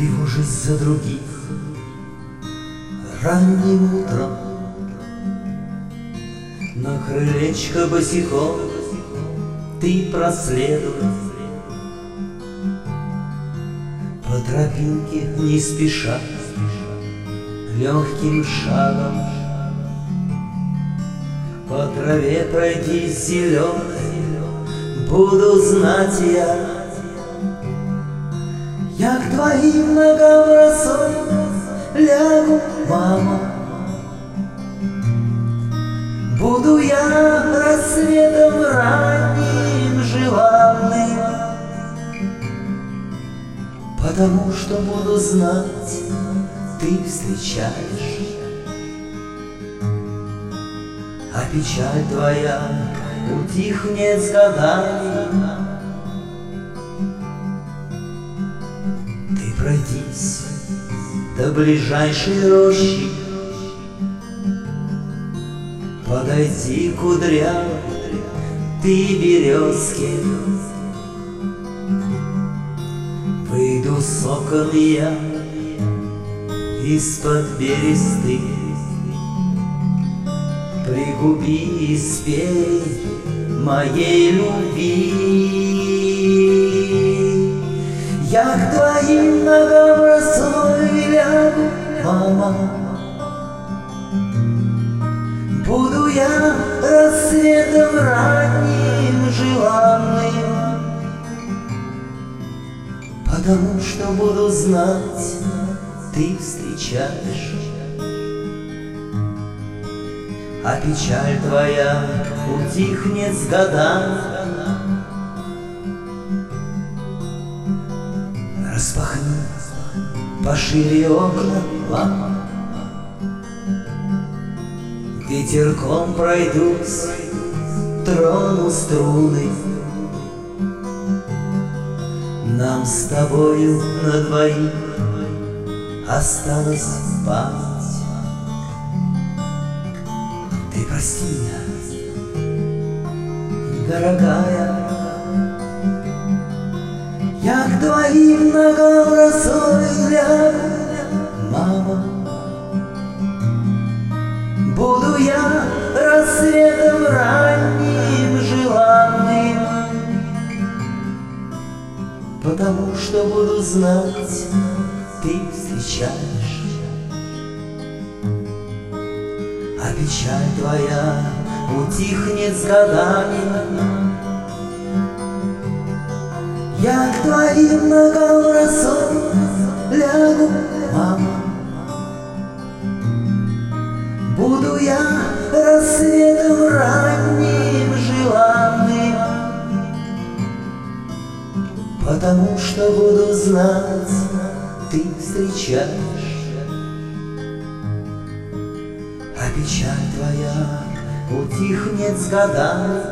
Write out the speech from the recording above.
тревожусь за других ранним утром. На крылечко босиком ты проследуй по тропинке не спеша, легким шагом по траве пройти зеленой буду знать я. Я к твоим ногам росой лягу, мама. Буду я рассветом ранним желанным, потому что буду знать, ты встречаешь, а печаль твоя утихнет с годами. Ты пройдись до ближайшей рощи, подойди к кудрявой ты березке. Выйду с окон я из-под бересты, пригуби и спей моей любви. Я к твоим ногам росой лягу, мама. Буду я рассветом ранним желанным, потому что буду знать, ты встречаешь, а печаль твоя утихнет с годами. Распахни пошире окна, мама. Ветерком пройдусь, трону струны. Нам с тобою на двоих осталась память. Ты прости меня, дорогая. Я к твоим ногам росой лягу, мама. Буду я рассветом ранним желанным, потому что буду знать, ты встречаешь, а печаль твоя утихнет с годами. Я к твоим ногам росой лягу, мама. Буду я рассветом ранним желанным, потому что буду знать, ты встречаешь, а печаль твоя утихнет с годами.